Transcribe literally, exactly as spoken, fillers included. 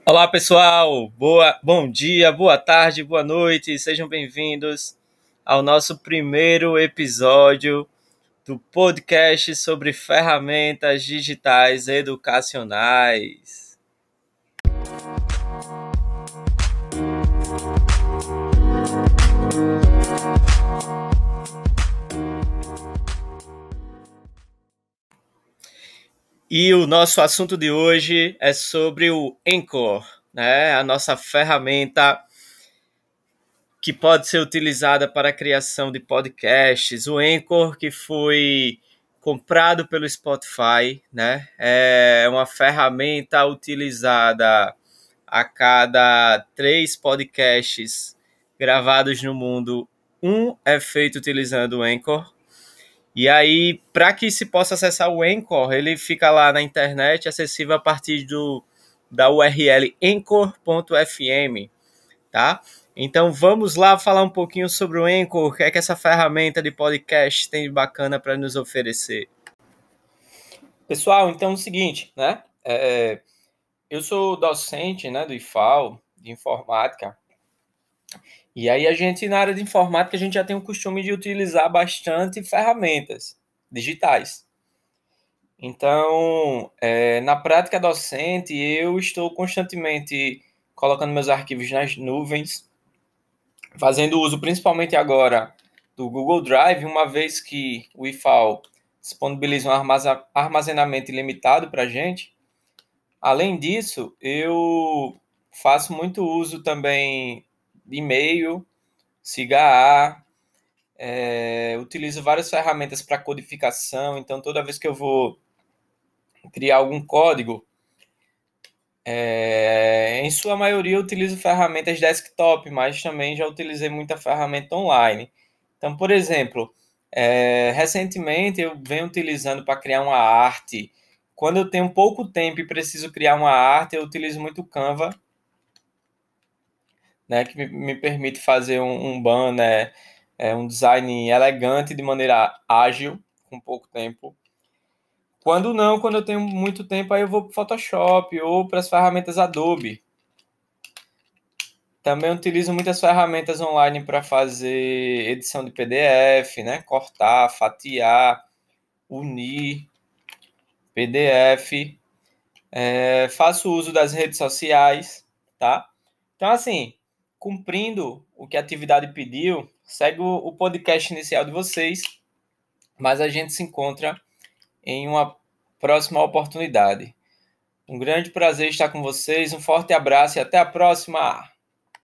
Olá pessoal, boa, bom dia, boa tarde, boa noite, sejam bem-vindos ao nosso primeiro episódio do podcast sobre ferramentas digitais educacionais. E o nosso assunto de hoje é sobre o Anchor, né? A nossa ferramenta que pode ser utilizada para a criação de podcasts. O Anchor, que foi comprado pelo Spotify, né? É uma ferramenta utilizada a cada três podcasts gravados no mundo. Um é feito utilizando o Anchor. E aí, para que se possa acessar o Anchor, ele fica lá na internet, acessível a partir do, da U R L anchor ponto f m, tá? Então vamos lá falar um pouquinho sobre o Anchor, o que é que essa ferramenta de podcast tem de bacana para nos oferecer. Pessoal, então é o seguinte, né? É, eu sou docente, né, do I F A L, de informática, e aí a gente, na área de informática, a gente já tem o costume de utilizar bastante ferramentas digitais. Então, é, na prática docente, eu estou constantemente colocando meus arquivos nas nuvens, fazendo uso principalmente agora do Google Drive, uma vez que o I F A L disponibiliza um armazenamento ilimitado para a gente. Além disso, eu faço muito uso também de e-mail, C H A, é, utilizo várias ferramentas para codificação, então toda vez que eu vou criar algum código, é, em sua maioria eu utilizo ferramentas desktop, mas também já utilizei muita ferramenta online. Então, por exemplo, é, recentemente eu venho utilizando para criar uma arte. Quando eu tenho pouco tempo e preciso criar uma arte, eu utilizo muito o Canva, né, que me, me permite fazer um, um banner, é, um design elegante de maneira ágil, com pouco tempo. Quando não, quando eu tenho muito tempo, aí eu vou para o Photoshop ou para as ferramentas Adobe. Também utilizo muitas ferramentas online para fazer edição de P D F, né? Cortar, fatiar, unir P D F. É, faço uso das redes sociais, tá? Então, assim, cumprindo o que a atividade pediu, segue o podcast inicial de vocês, mas a gente se encontra em uma próxima oportunidade. Um grande prazer estar com vocês, um forte abraço e até a próxima!